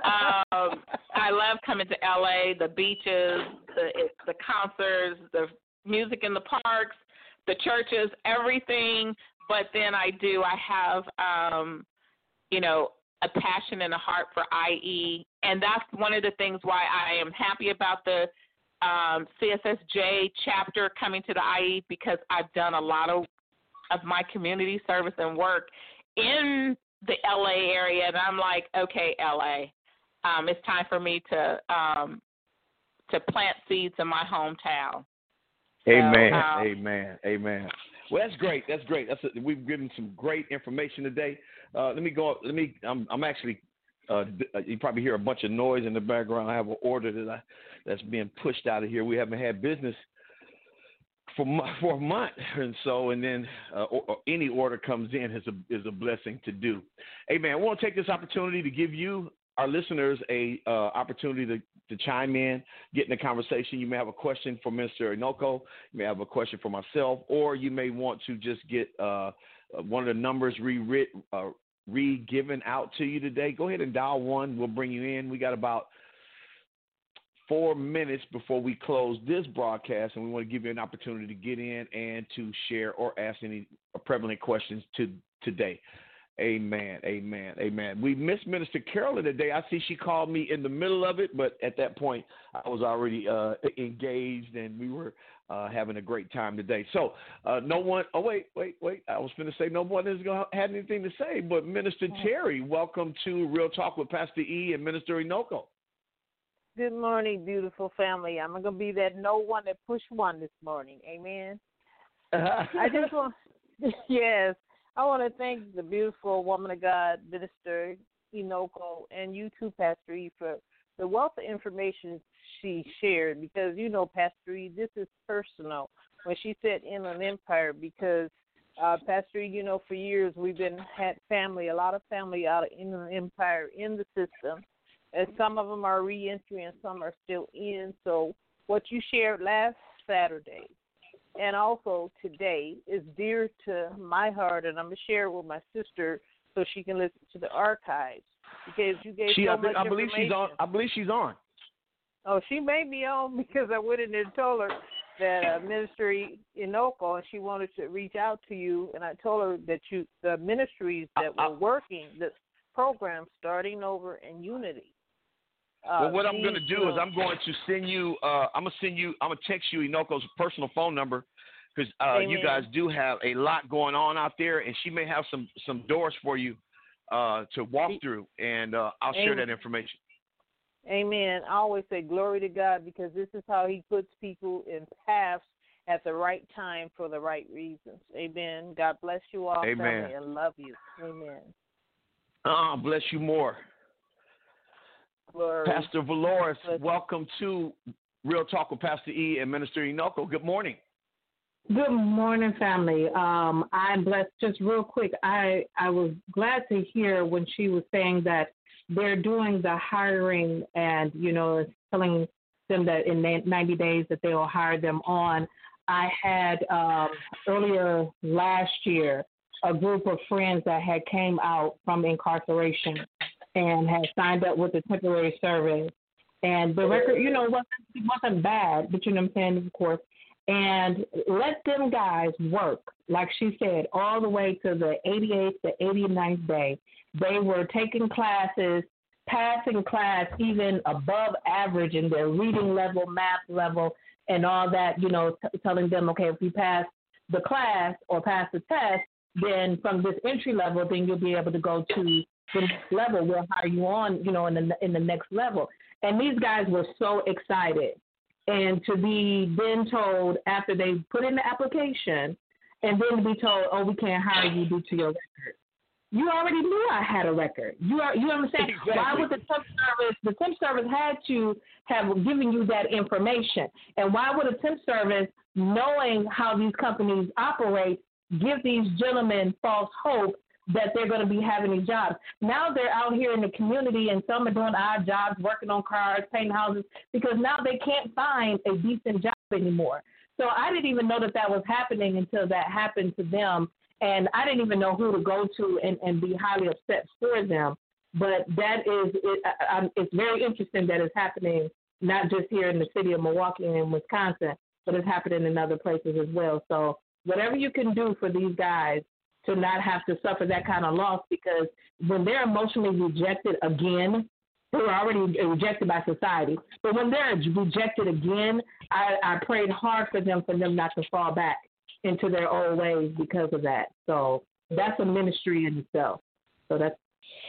um, I love coming to L A, the beaches, the the concerts, the music in the parks, the churches, everything. But then I do, I have, um, you know, a passion and a heart for I E. And that's one of the things why I am happy about the um, C S S J chapter coming to the I E, because I've done a lot of of my community service and work in the L A area, and I'm like, okay, L A, um, it's time for me to um, to plant seeds in my hometown. Amen, so, um, amen, amen. Well, that's great. That's great. That's a, we've given some great information today. Uh, let me go. Let me. I'm, I'm actually. Uh, you probably hear a bunch of noise in the background. I have an order that I, that's being pushed out of here. We haven't had business for for a month, and so and then uh, or, or any order comes in is a is a blessing to do. Hey man, I want to take this opportunity to give you, our listeners, a uh, opportunity to, to chime in, get in the conversation. You may have a question for Mister Inoko, you may have a question for myself, or you may want to just get uh, one of the numbers re-writ, uh, re-given out to you today. Go ahead and dial one. We'll bring you in. We got about four minutes before we close this broadcast, and we want to give you an opportunity to get in and to share or ask any prevalent questions to today. Amen, amen, amen. We missed Minister Carolyn today. I see she called me in the middle of it, but at that point, I was already uh, engaged, and we were uh, having a great time today. So uh, no one – oh, wait, wait, wait. I was going to say no one is going to have anything to say, but Minister Terry, welcome to Real Talk with Pastor E and Minister Inoko. Good morning, beautiful family. I'm going to be that no one that push one this morning. Amen. I just want – yes. I want to thank the beautiful woman of God, Minister Inoko, and you too, Pastor E, for the wealth of information she shared, because, you know, Pastor E, this is personal when she said Inland Empire, because, uh, Pastor E, you know, for years we've been had family, a lot of family out of Inland Empire in the system, and some of them are re-entry and some are still in. So what you shared last Saturday and also today is dear to my heart, and I'm going to share it with my sister so she can listen to the archives, because you gave she, so I, much I believe information. she's on. I believe she's on. Oh, she may be on, because I went in there and told her that uh, Minister Inoko, and she wanted to reach out to you, and I told her that you the ministries that I, I, were working this program starting over in Unity. Uh, well, what I'm going to do will, is I'm going to send you. Uh, I'm going to send you. I'm going to text you Inoko's personal phone number, because uh, you guys do have a lot going on out there, and she may have some some doors for you uh, to walk through, and uh, I'll share Amen. that information. Amen. I always say glory to God, because this is how he puts people in paths at the right time for the right reasons. Amen. God bless you all, Amen. family, and love you. Amen. Ah, bless you more. Glory. Pastor Valores, welcome to Real Talk with Pastor E and Minister Inoko. Good morning. Good morning, family. Um, I'm blessed. Just real quick, I, I was glad to hear when she was saying that they're doing the hiring and, you know, telling them that in ninety days that they will hire them on. I had um, earlier last year a group of friends that had came out from incarceration and had signed up with the temporary service. And the record, you know, wasn't, wasn't bad, but you know what I'm saying, of course. And let them guys work, like she said, all the way to the eighty-eighth to eighty-ninth day. They were taking classes, passing class even above average in their reading level, math level, and all that, you know, t- telling them, okay, if you pass the class or pass the test, then from this entry level, then you'll be able to go to the next level. We'll hire you on, you know, in the in the next level. And these guys were so excited. And to be then told after they put in the application and then to be told, oh, we can't hire you due to your record. You already knew I had a record. You are, you understand? Exactly. Why would the temp service, the temp service had to have given you that information? And why would a temp service, knowing how these companies operate, give these gentlemen false hope that they're going to be having these jobs? Now they're out here in the community, and some are doing odd jobs, working on cars, painting houses, because now they can't find a decent job anymore. So I didn't even know that that was happening until that happened to them, and I didn't even know who to go to and, and be highly upset for them. But that is, it, I, it's very interesting that it's happening not just here in the city of Milwaukee and in Wisconsin, but it's happening in other places as well. So whatever you can do for these guys to not have to suffer that kind of loss, because when they're emotionally rejected again, they were already rejected by society. But when they're rejected again, I, I prayed hard for them, for them not to fall back into their old ways because of that. So that's a ministry in itself. So that's.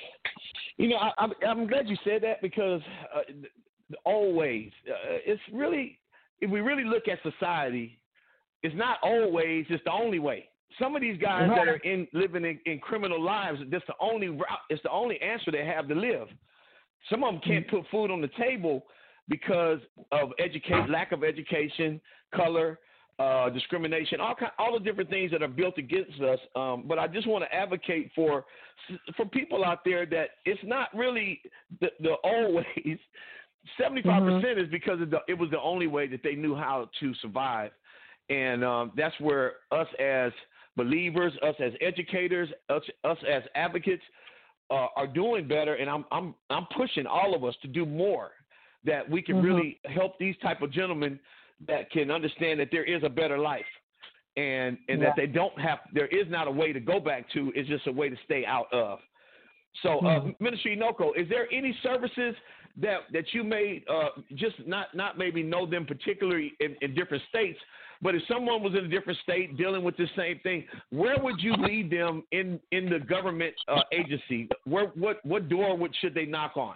You know, I, I'm, I'm glad you said that, because uh, the old ways, uh, it's really, if we really look at society, it's not old ways, it's the only way. Some of these guys that are in living in, in criminal lives, that's the only route, it's the only answer they have to live. Some of them can't put food on the table because of educate, lack of education, color, uh, discrimination, all kind, all the different things that are built against us. Um, but I just want to advocate for for people out there that it's not really the, the old ways. seventy-five percent mm-hmm. is because of the, it was the only way that they knew how to survive. And um, that's where us as believers, us as educators, us, us as advocates uh, are doing better. And I'm, I'm, I'm pushing all of us to do more. that we can mm-hmm. really help these type of gentlemen that can understand that there is a better life, and and yeah. that they don't have, there is not a way to go back to, it's just a way to stay out of. So, mm-hmm. uh, Minister Inoko, is there any services that that you may uh, just not not maybe know them particularly in, in different states, but if someone was in a different state dealing with this same thing, where would you lead them in, in the government uh, agency? Where what what door would should they knock on?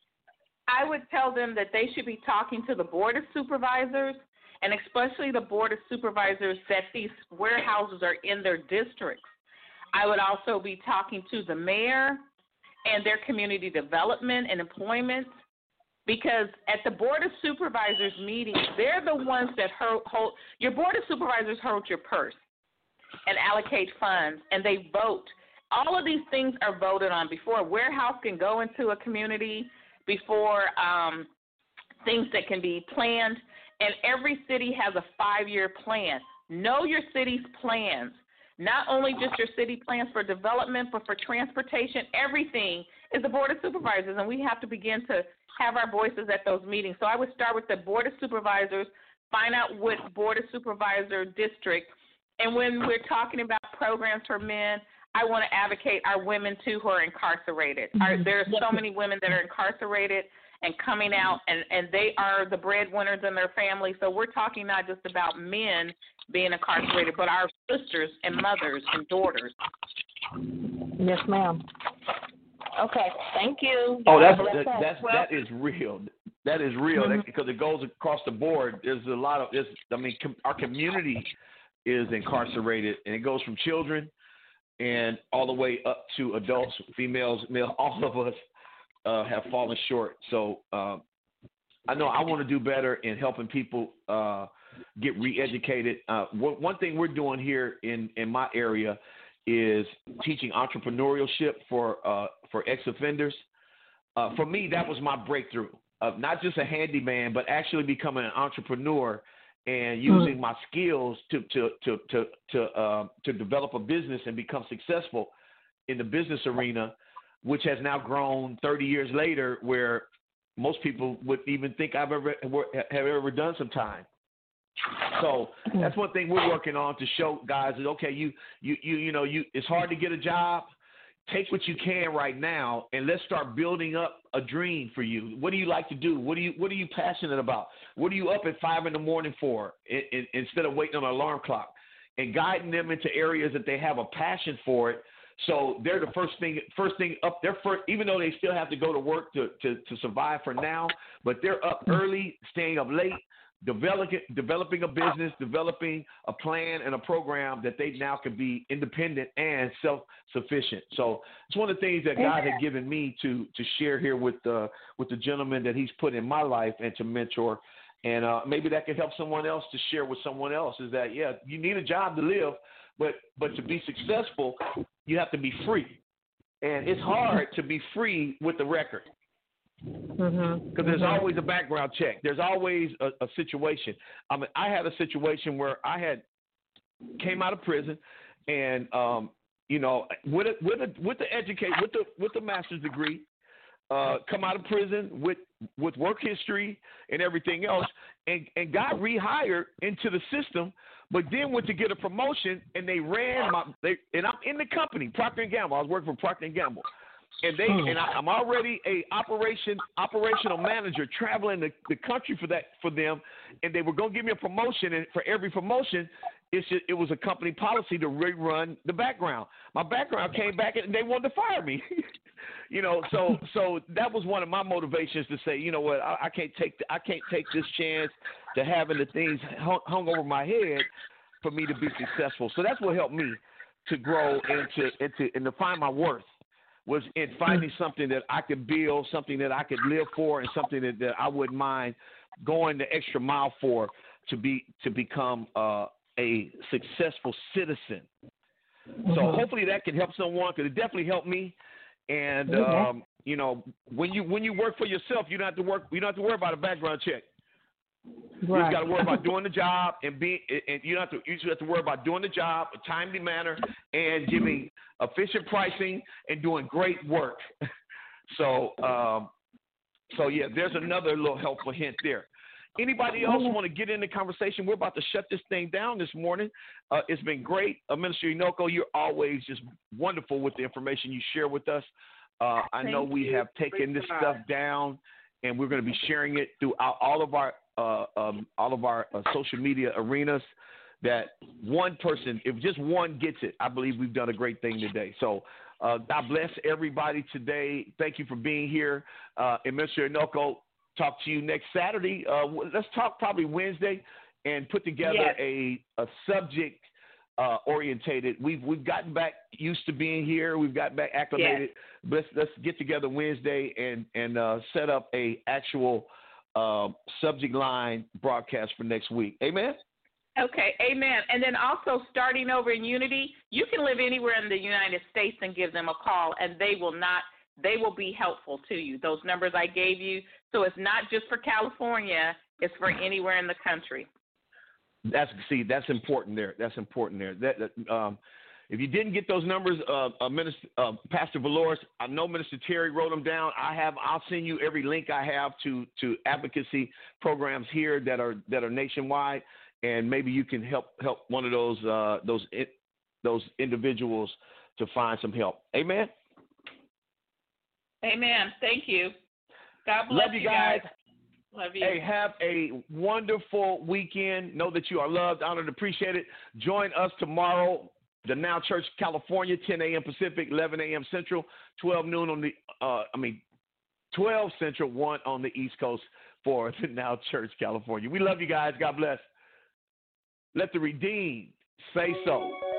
I would tell them that they should be talking to the Board of Supervisors, and especially the Board of Supervisors that these warehouses are in their districts. I would also be talking to the mayor and their community development and employment, because at the Board of Supervisors meetings, they're the ones that hold, hold your Board of Supervisors hold your purse and allocate funds, and they vote. All of these things are voted on before a warehouse can go into a community, before um, things that can be planned, and every city has a five-year plan. Know your city's plans. Not only just your city plans for development, but for transportation, everything is the Board of Supervisors, and we have to begin to have our voices at those meetings. So I would start with the Board of Supervisors, find out what Board of Supervisor district, and when we're talking about programs for men, I want to advocate our women, too, who are incarcerated. Our, there are so many women that are incarcerated and coming out, and, and they are the breadwinners in their family. So we're talking not just about men being incarcerated, but our sisters and mothers and daughters. Yes, ma'am. Okay, thank you. Oh, that's that, that's well, that is real. That is real mm-hmm. that, because it goes across the board. There's a lot of this. I mean, com, our community is incarcerated, and it goes from children and all the way up to adults, females, male. All of us uh, have fallen short. So uh, I know I want to do better in helping people uh, get re-educated. Uh, one, one thing we're doing here in, in my area is teaching entrepreneurship for uh, for ex-offenders. Uh, for me, that was my breakthrough of not just a handyman, but actually becoming an entrepreneur and using my skills to to to to to, uh, to develop a business and become successful in the business arena, which has now grown thirty years later, where most people would even think I've ever have ever done some time. So that's one thing we're working on to show guys that, okay, you you you you know you it's hard to get a job. Take what you can right now, and let's start building up a dream for you. What do you like to do? What do you What are you passionate about? What are you up at five in the morning for? In, in, instead of waiting on an alarm clock, and guiding them into areas that they have a passion for it. So they're the first thing, first thing up. They're first, even though they still have to go to work to to, to survive for now, but they're up early, staying up late. Developing, developing a business, developing a plan and a program that they now can be independent and self-sufficient. So it's one of the things that God had given me to to share here with uh, with the gentleman that He's put in my life and to mentor. And uh, maybe that can help someone else to share with someone else is that, yeah, you need a job to live, but but to be successful, you have to be free. And it's hard to be free with the record. Because mm-hmm. there's mm-hmm. always a background check. There's always a, a situation. I mean, I had a situation where I had came out of prison, and um, you know, with a, with a, with the educate with the with the master's degree, uh, come out of prison with with work history and everything else, and and got rehired into the system. But then went to get a promotion, and they ran my. They, and I'm in the company, Procter and Gamble. I was working for Procter and Gamble. And they and I, I'm already a operation operational manager traveling the, the country for that for them, and they were going to give me a promotion. And for every promotion, it's just, it was a company policy to rerun the background. My background came back, and they wanted to fire me. you know, so so that was one of my motivations to say, you know what, I, I can't take the, I can't take this chance to having the things hung, hung over my head for me to be successful. So that's what helped me to grow and to and to and to find my worth. Was in finding something that I could build, something that I could live for, and something that, that I wouldn't mind going the extra mile for to be to become uh, a successful citizen. Mm-hmm. So hopefully that can help someone, because it definitely helped me. And mm-hmm. um, you know, when you when you work for yourself, you don't have to work. You don't have to worry about a background check. Right. You just got to worry about doing the job and being, and you don't have to. You just have to worry about doing the job in a timely manner and giving efficient pricing and doing great work. so, um, So, yeah, there's another little helpful hint there. Anybody else want to get in the conversation? We're about to shut this thing down this morning. Uh, it's been great. Uh, Minister Inoko, you're always just wonderful with the information you share with us. Uh, I know we have taken this stuff down, and we're going to be sharing it throughout all of our uh, um, all of our uh, social media arenas. That one person, if just one gets it, I believe we've done a great thing today. So uh, God bless everybody today. Thank you for being here. Uh, and Mister Inoko, talk to you next Saturday. Uh, let's talk probably Wednesday and put together yes. a, a subject uh, orientated. We've we've gotten back used to being here. We've gotten back acclimated. Yes. Let's let's get together Wednesday and and uh, set up a actual uh, subject line broadcast for next week. Amen. Okay, amen. And then also starting over in Unity, you can live anywhere in the United States and give them a call, and they will not. They will be helpful to you. Those numbers I gave you. So it's not just for California. It's for anywhere in the country. That's see. That's important there. That's important there. That, that um, if you didn't get those numbers, uh, uh, Minister uh, Pastor Valores, I know Minister Terry wrote them down. I have. I'll send you every link I have to to advocacy programs here that are that are nationwide. And maybe you can help help one of those uh, those those individuals to find some help. Amen. Amen. Thank you. God bless Love you guys. guys. Love you. Hey, have a wonderful weekend. Know that you are loved, honored, appreciated. Join us tomorrow, the Now Church California, ten a.m. Pacific, eleven a.m. Central, twelve noon on the uh, I mean twelve Central, one on the East Coast for the Now Church California. We love you guys. God bless. Let the redeemed say so.